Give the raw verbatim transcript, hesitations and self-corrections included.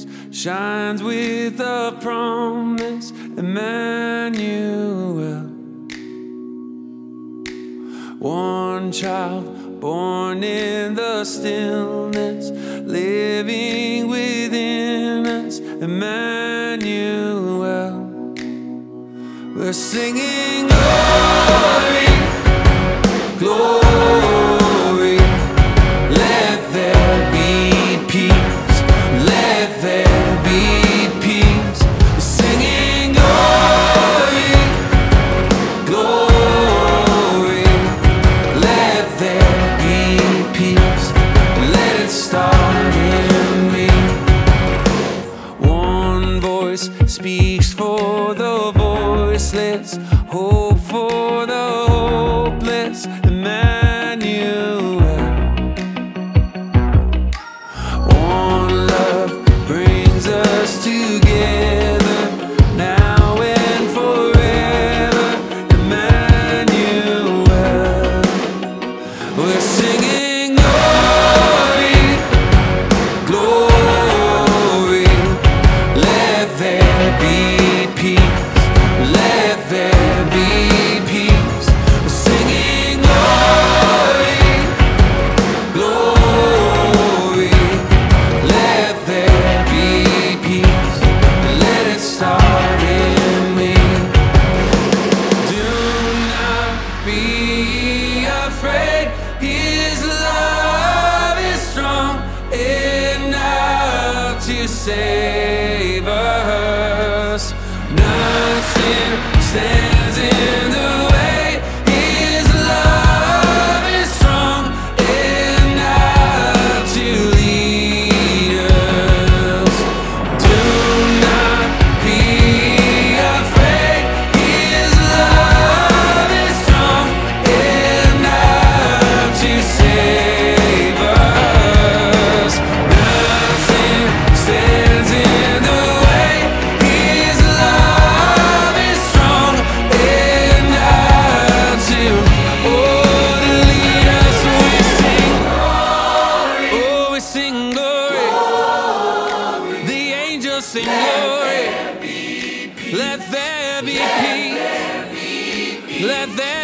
shines with the promise, Emmanuel. One child born in the stillness, living within us, Emmanuel. We're singing glory, glory. Let there be peace, let there be peace. We're singing glory, glory. Let there be peace, let it start in me. One voice speaks for the voiceless, hope for the hopeless, Emmanuel. One love brings us together, now and forever, Emmanuel. We're singing glory, glory. Let there be peace, let there be peace. We're singing glory, glory. Let there be peace, let it start in me. Do not be afraid, His love is strong enough to save us. Nothing stands in the way. His love is strong enough to lead us. Do not be afraid. His love is strong enough to save us. Nothing stands in the way. His love is strong enough to, oh, to lead us. We sing, oh, we sing glory. The angels sing glory. Let there be peace. Let there